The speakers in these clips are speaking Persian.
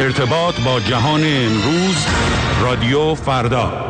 ارتباط با جهان امروز، رادیو فردا.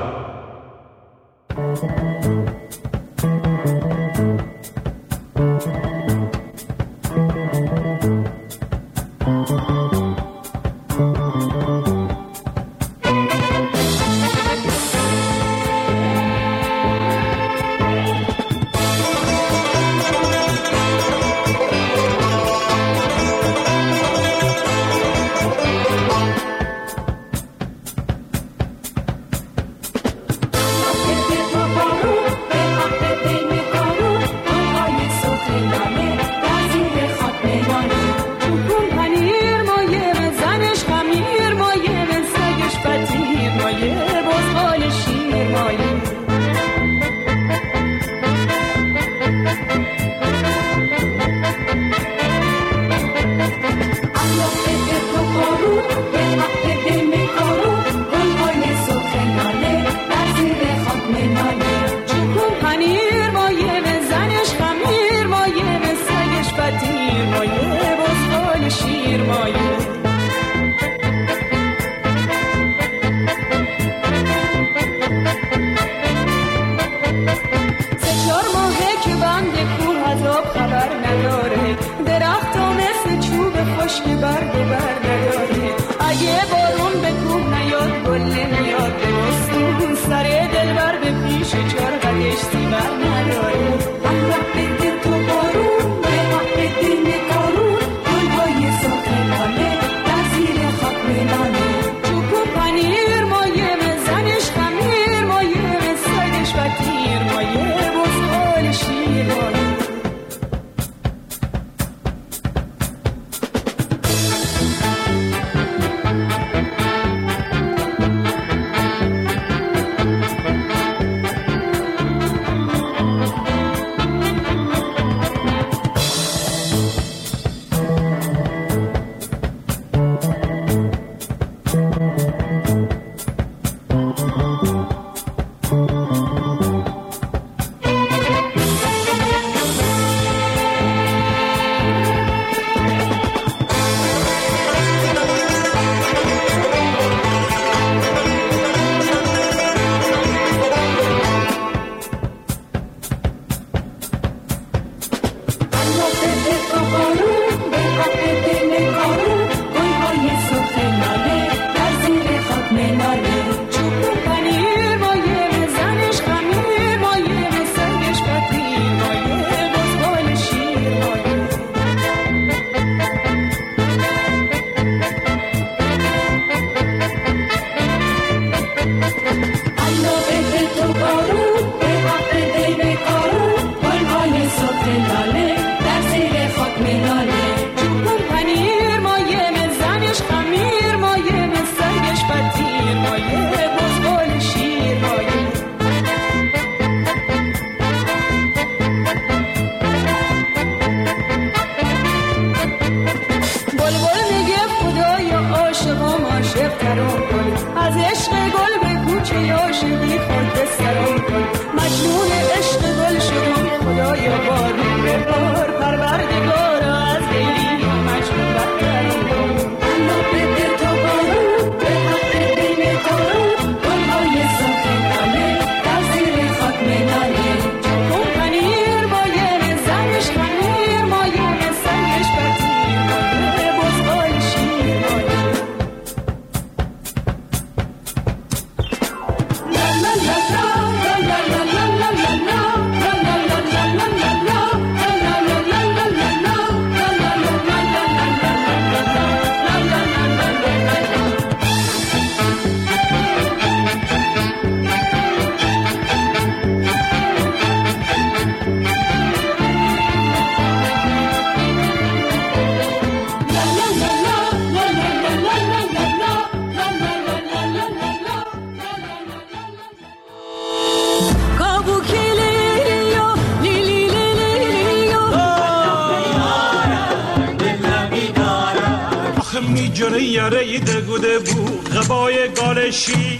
یاره دگوده بو غبای گالشی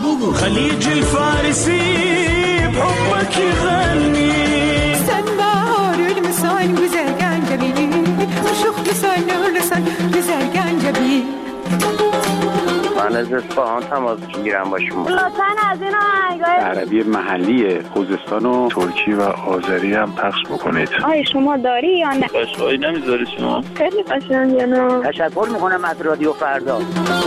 خلیج الفارسی بحبك يغني سنبار المسان güzel gencebi Aşık lisan lisan güzel gencebi من از اصفهان تماس میگیرم با شما. لطفاً از این آهنگای عربی محلی خوزستان و ترکی و آذری هم پخش بکنید. آیا شما داری یا نه؟ قشقایی نمیذاری شما؟ خیلی قشنگه نه؟ تشکر میکنم از رادیو فردا.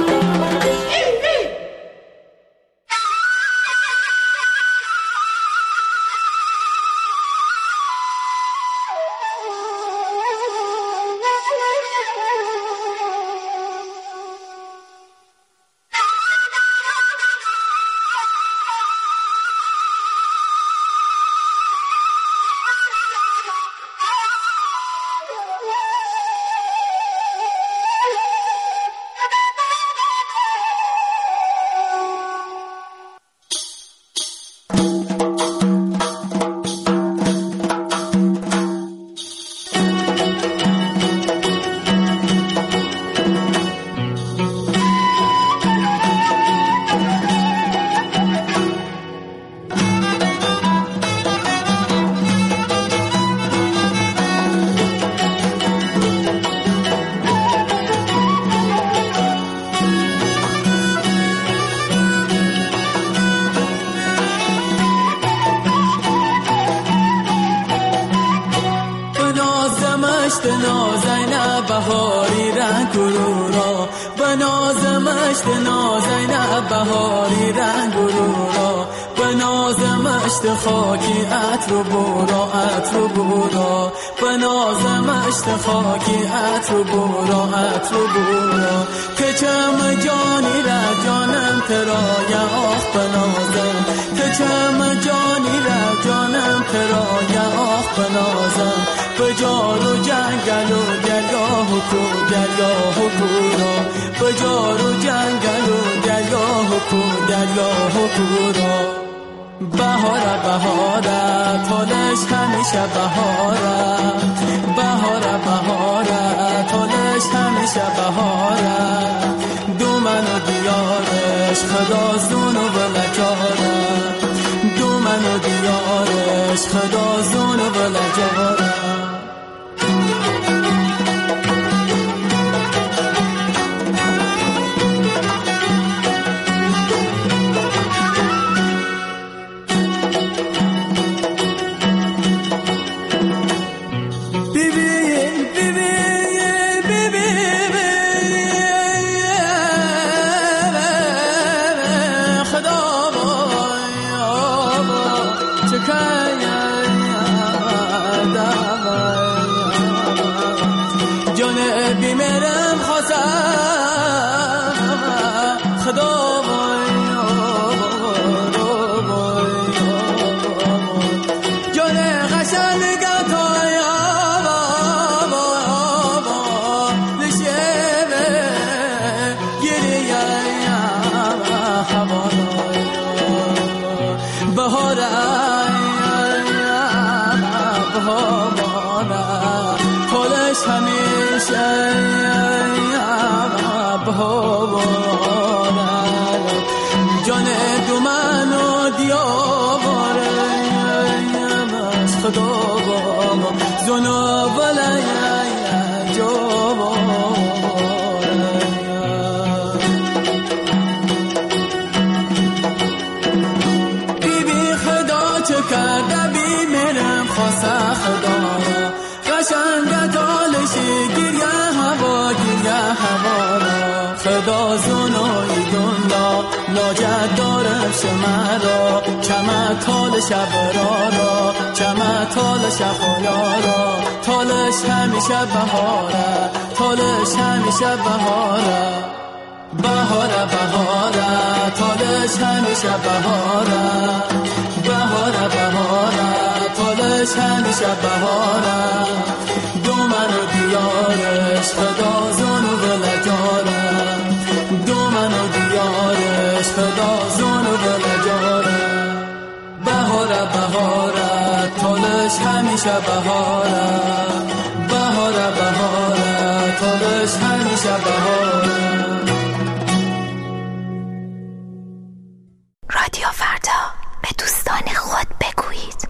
رادیو فردا، به دوستان خود بگویید.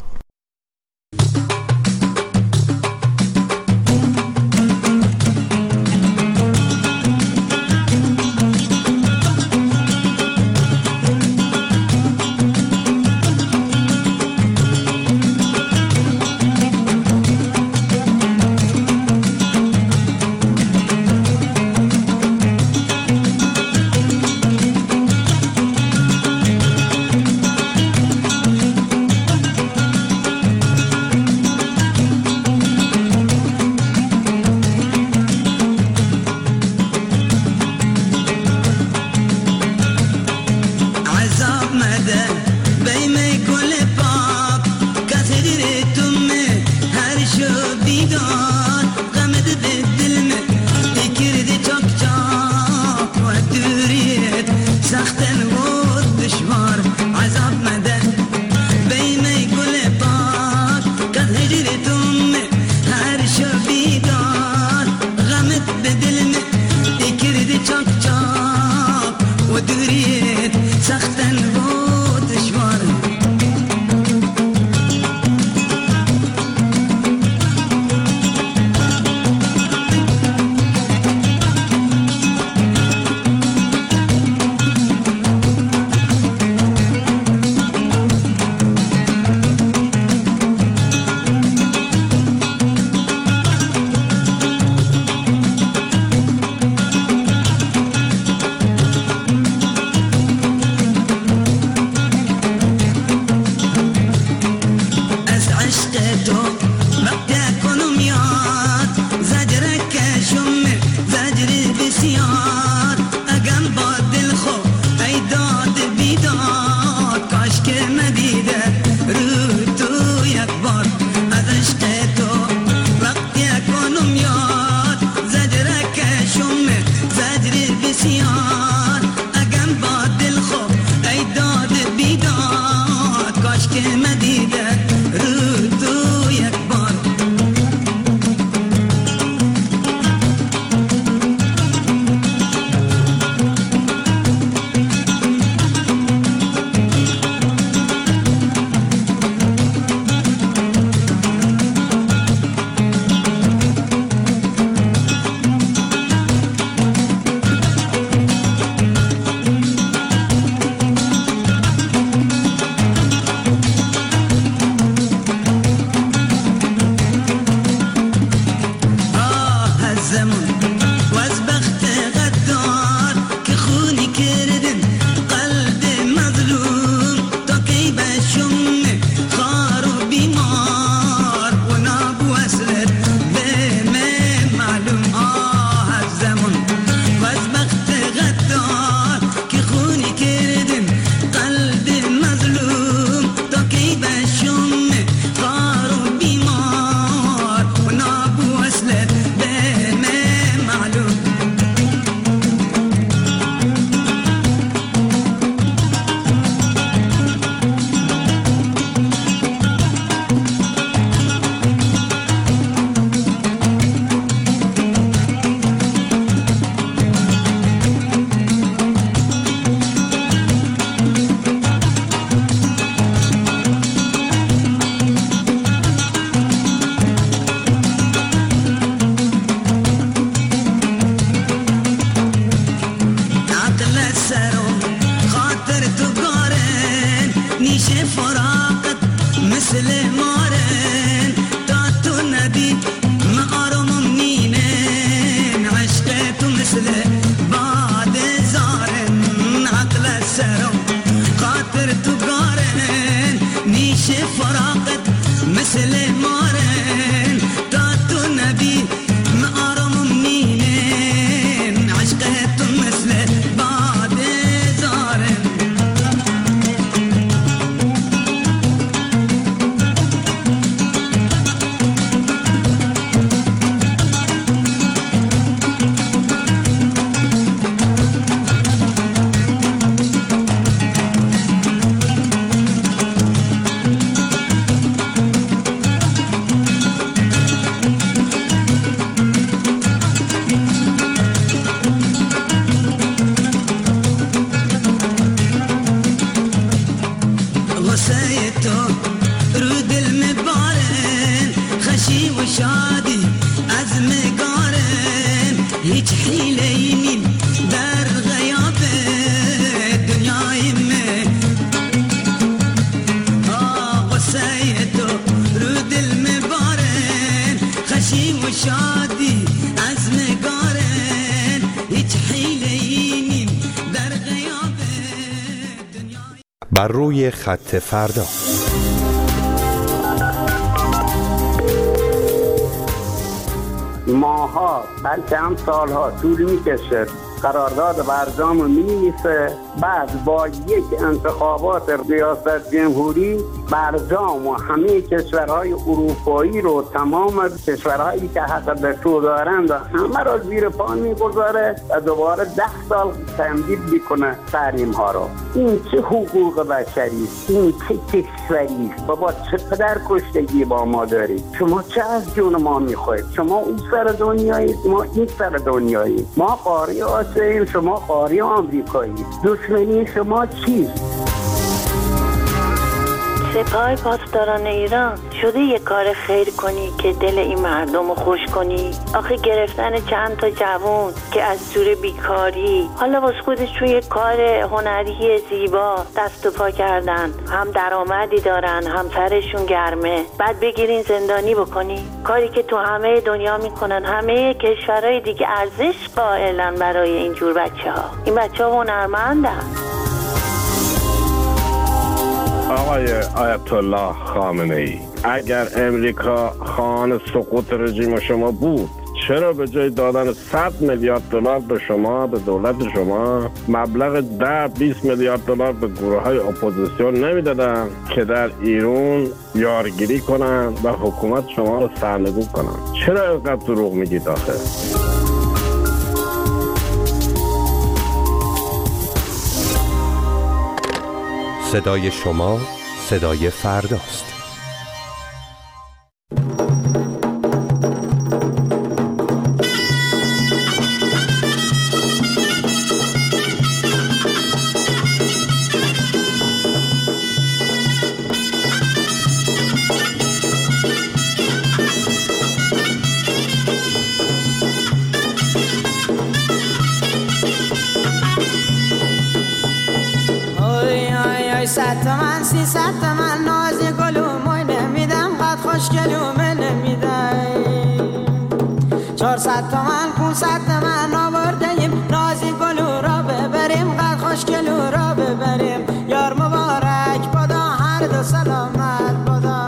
بر روی خط فردا. ماها بلکه هم سالها طول میکشه قرارداد برجام رو می‌نویسه، بعد با یک انتخابات ریاست جمهوری برجام و همه کشورهای اروپایی رو، تمام کشورهایی که حق وتو دارند همه را زیر پا میگذاره و دوباره 10 سال تمدید میکنه تحریم ها رو. این چه حقوق بشری است؟ این چه کشوری است؟ بابا چه پدر کشتگی با ما دارید؟ شما چه از جون ما میخواید؟ شما اون سر دنیایید، ما این سر دنیایید. ما قاره آسیاییم، شما قاره آمریکایی. دشمنی شما چیست؟ سپاه پاسداران ایران شده یه کار خیر کنی که دل این مردم رو خوش کنی؟ آخه گرفتن چند تا جوون که از زور بیکاری حالا واسه خودشون یه کار هنری زیبا دست و پا کردن، هم درآمدی دارن، هم سرشون گرمه، بعد بگیرین زندانی بکنی؟ کاری که تو همه دنیا میکنن، همه کشورهای دیگه ارزش قائلن برای اینجور بچه‌ها. این بچه‌ها هنرمندن. آقای آیت الله خامنه ای، اگر امریکا خواهان سقوط رژیم شما بود، چرا به جای دادن 100 میلیارد دلار به شما، به دولت شما، مبلغ 10-20 میلیارد دلار به گروه های اپوزیسیون نمیدادن که در ایران یارگیری کنن و حکومت شما رو سرنگون کنن؟ چرا اینقدر دروغ میگید آخه؟ صدای شما صدای فرداست. من 300 من ناز گلوموی نمیدم، قد خوش گلومه نمیدم. 400 من 500 من آوردیم، نازی گلو را ببریم، قد خوش گلو را ببریم. یار مبارک بادا، هر دو سلامت بادا.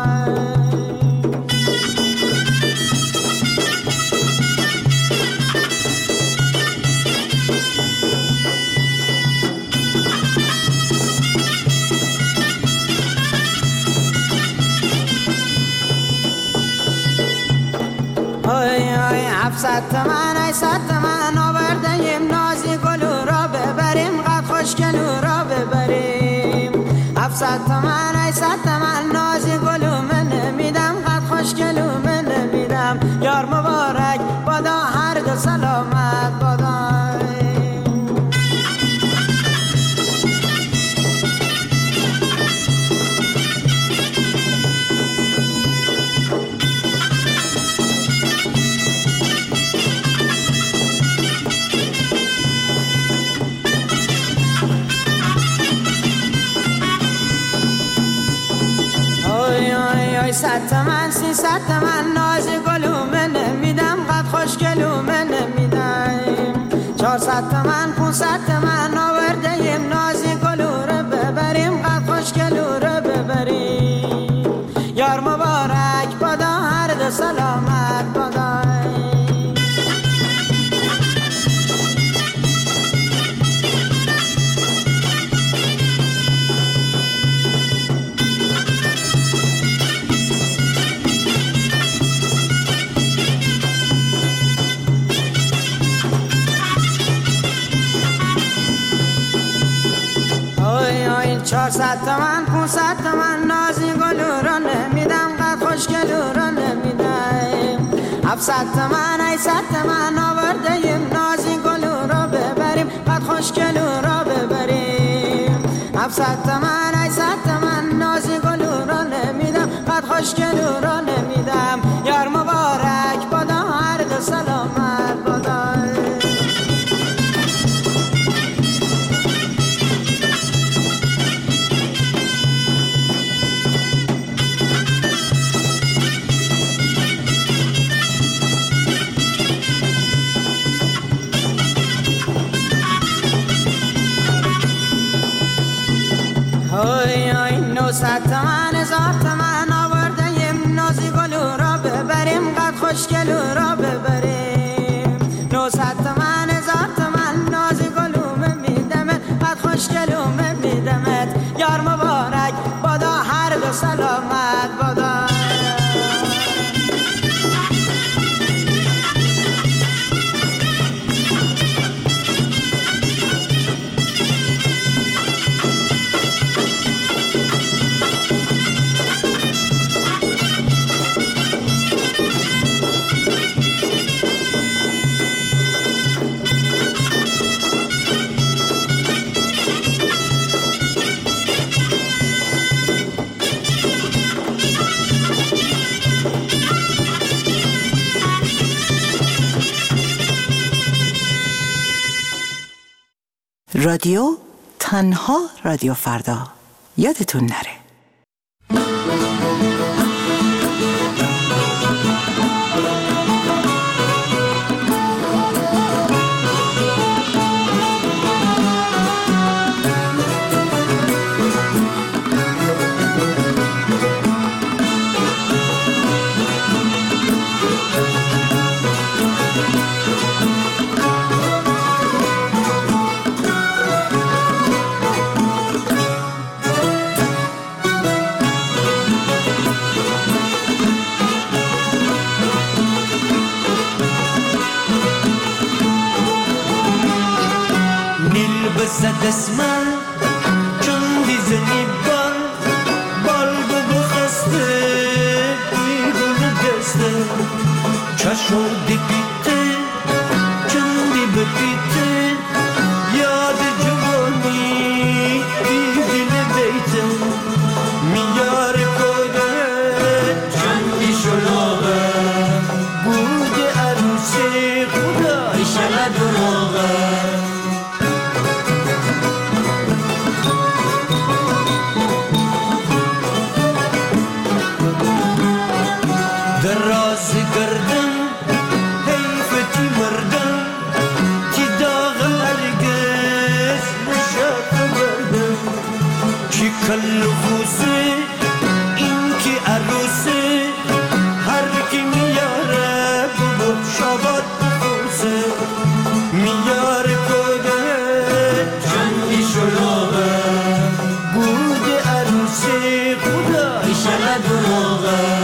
هفتصد من 800 من آوردیم، نازی گلو را ببریم، قد خوش گلو را ببریم. 700 من 800 من نازی گلو من نمیدم، قد خوش گلو من نمیدم. یار مبارک بادا، هر دو سلامت بادا. صد من 300 من نازی گلو من نمیدم، قد خوش گلو من نمیدم. 400 من 500 من آوردیم، نازی گلو رو ببریم، قد خوش گلو رو ببریم. یار مبارک بادا، هر دو سلامت بادا. چهارصد تومن 500 تومن نازی گلو را نمیدم، قد خوش گلو را نمیدم. 700 تومن 800 تومن آوردیم، نازی گلو را ببریم، قد خوش گلو را ببریم. 700 تومن 800 تومن نازی گلو را نمیدم، قد خوش گلو را نمیدم. یار مبارک بادا، هر دو سلامت بادا. 900 تومن 1000 تومن آوردیم نازی گلو را ببریم قد خوشگلو را ببریم 900 تومن 1000 تومن نازی گلو میدمت قد خوشگلو میدمت یار مبارک بادا هر دو سلامت بادا رادیو تنها رادیو فردا یادتون نره. دسمال چون دیزنی بال بخسته بیرون دسته چشم دی بیته چون دی بپیته یاد جوانی بیدین بیته میار کوده چون دی شلوغه بود عروسی خدا ایشالا دروغه کل خوزه این که عروسه هر کی میاره بود شبات بخوزه میاره کده چندی شلوغه بود عروسه خدا ایشالا دروغه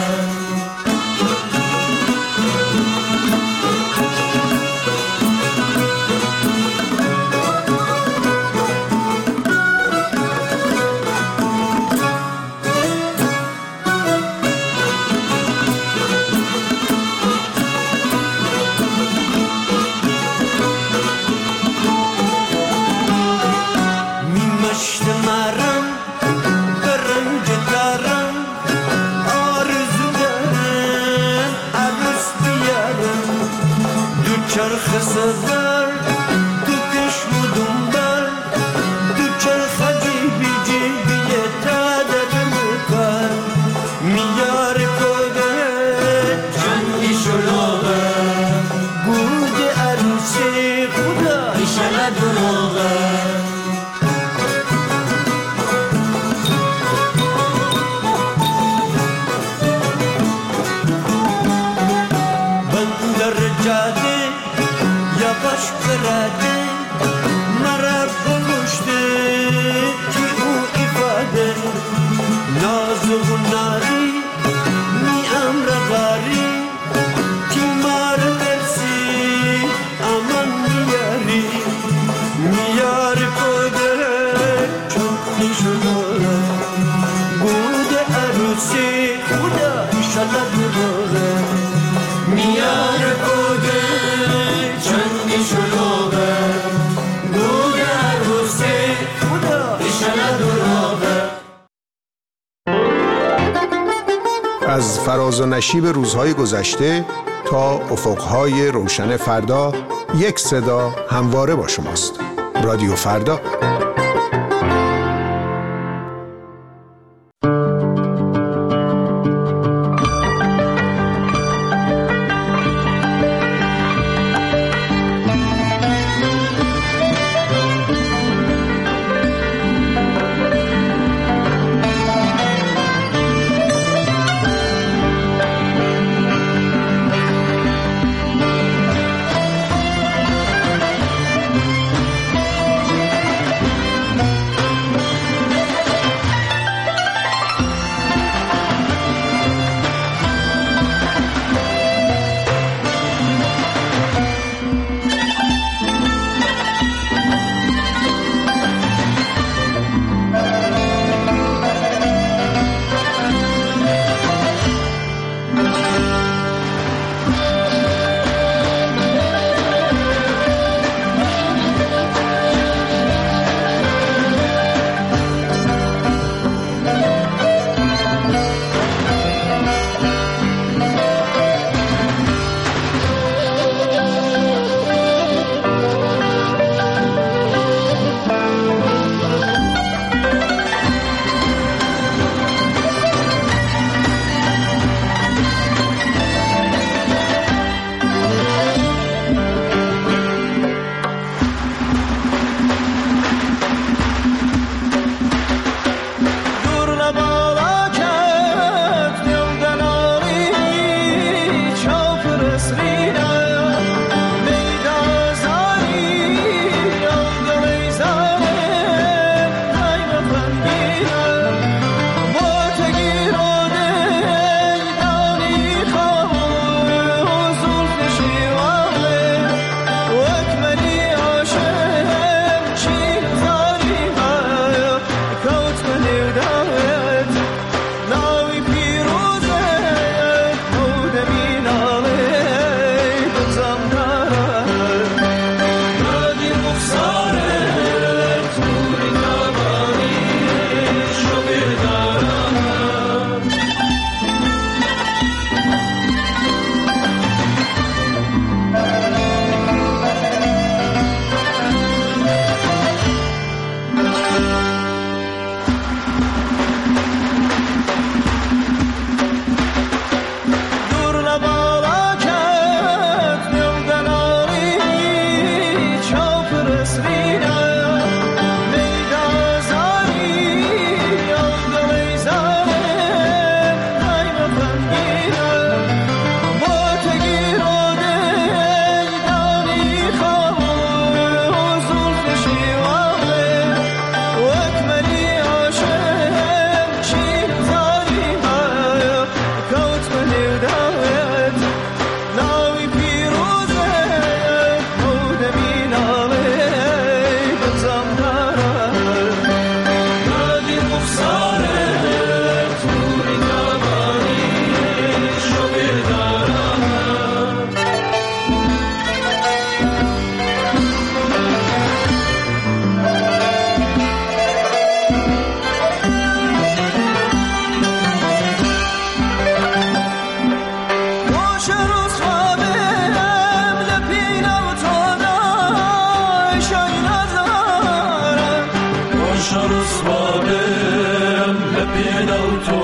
چرخ سفر تو کشم و دنبال تو چرخ جیبی جیبی تادر مکار میار کده چندی شلوغه بود عروسی خدا ایشالا دروغه بندر جاده باش کرده مرا بکشته که او ifade ناز و ناری می امرغاری که مار مرسی امان میاری میار کده چون شده بود عروسی خدا ایشالا دروغه میار کده چندی شلوغه بود عروسی خدا ایشالا دروغه. از فراز و نشیب روزهای گذشته تا افقهای روشن فردا یک صدا همواره با شماست. رادیو فردا. شرس بالم لبين أو